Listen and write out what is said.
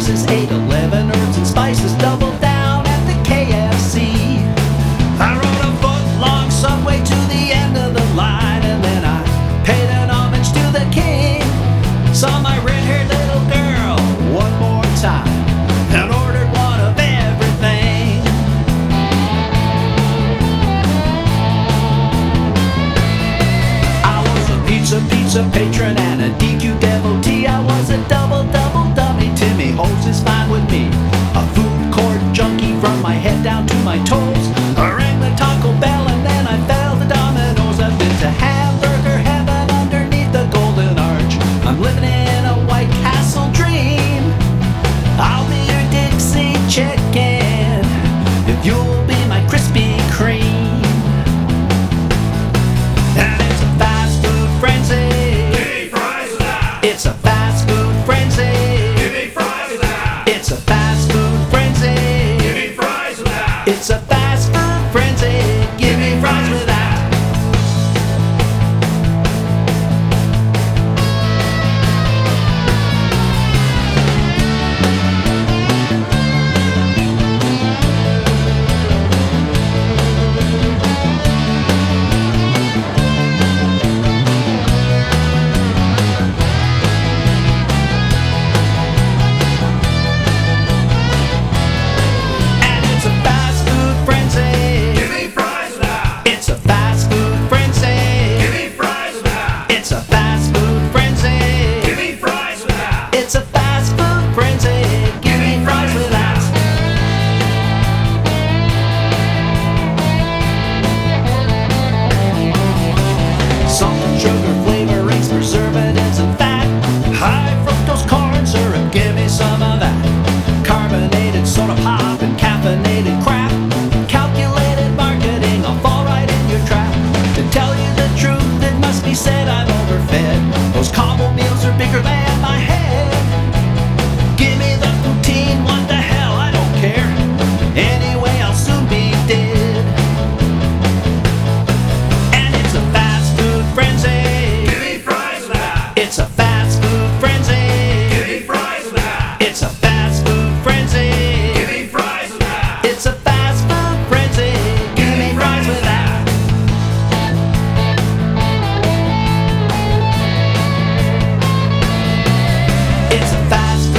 prices, 8-11 herbs and spices, double down at the KFC. I rode a foot-long subway to the end of the line, and then I paid an homage to the king. Saw my red-haired little girl one more time and ordered one of everything. I was a pizza patron and a DQ devotee. I was a double dummy. Timmy Holmes is fine with me. A food court junkie from my head down to my toes. I rang the Taco Bell and then I fell to Domino's. I've been to hamburger heaven underneath the golden arch. I'm living in a White Castle dream. I'll be your Dixie chicken if you'll be my Krispy Kreme. And it's a fast food frenzy. Give me fries with that. It's a fast food frenzy. Give me fries with that. It's a fast food frenzy. Give me fries with that. It's a fast food frenzy. Give me fries with that. And it's a fast food frenzy. Give me fries with that. It's a fast food frenzy. Give me fries with that. It's a fast food frenzy. Give me fries with that. It's a fast food frenzy. Give me fries with that. Salt and sugar, flavorings, preservatives, and fat. High fructose corn syrup, give me some of that. Carbonated soda pop and caffeinated crap. Calculated marketing, I'll fall right in your trap. To tell you the truth, it must be said I'm overfed. Those combo meals are bigger than my head. Give me the poutine, what the hell, I don't care. Anyway, I'll soon be dead. And it's a fast food frenzy. Give me fries with that. It's a fast food frenzy. Give me fries with that. It's a fast food frenzy. Give me fries with that. It's a fast food frenzy. Give me fries with that. It's a fast